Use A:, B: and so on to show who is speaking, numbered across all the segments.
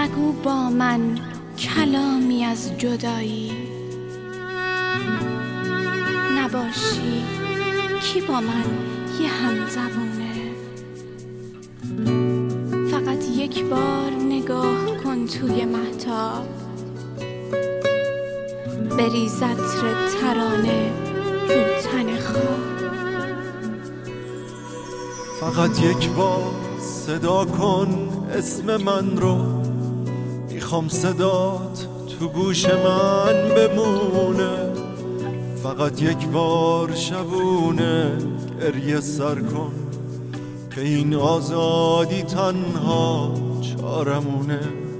A: نگو با من کلامی از جدایی، نباشی کی با من یه همزبونه. فقط یک بار نگاه کن توی مهتاب، بریز عطر ترانه رو تن خواب.
B: فقط یک بار صدا کن اسم من رو، میخوام صدات تو گوش من بمونه. فقط یک بار شبونه گریه سر کن که این آزادی تنها چارمونه.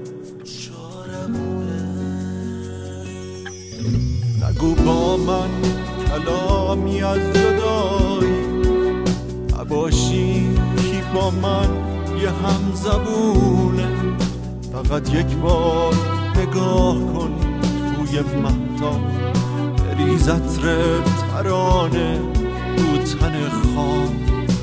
B: نگو با من کلامی از جدایی، نباشی کی با من یه همزبونه. فقط یک بار نگاه کن توی مهتاب، بریز عطر ترانه رو تن خواب.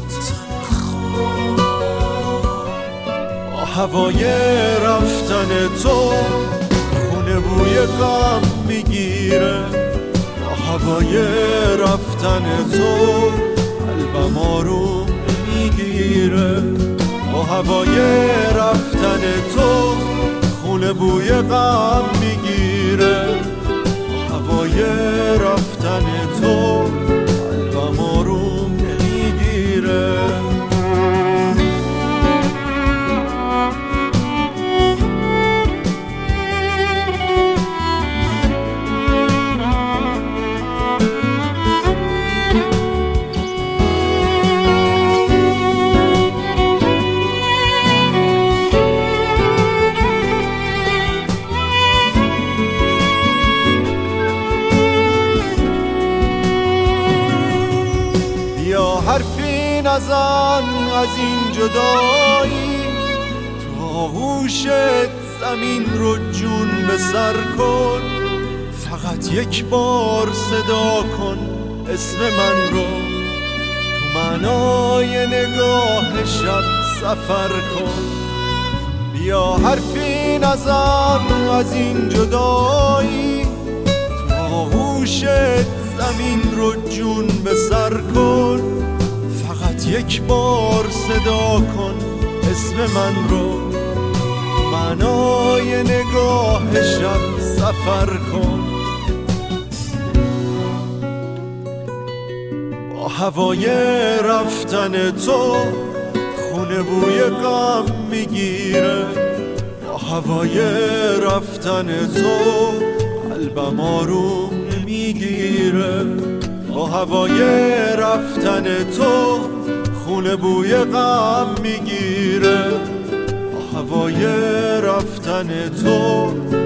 B: با هوای رفتن تو خونه بوی غم میگیره، با هوای رفتن تو قلبم آروم میگیره. با هوای رفتن تو خونه بوی غم میگیره، با هوای رفتن تو قلبم آروم میگیره. حرفی نزن از این جدایی، تو آغوشت زمین رو جون به سر کن. فقط یک بار صدا کن اسم من رو، تو معنای نگاه شب سفر کن. بیا حرفی نزن از این جدایی، تو آغوشت زمین رو جون به سر کن. فقط یک بار صدا کن اسم من رو، معنای نگاه شب سفر کن. با هوای رفتن تو خونه بوی غم میگیره، با هوای رفتن تو قلبم آروم نمیگیره. با هوای رفتن تو خونه بوی غم میگیره، با هوای رفتن تو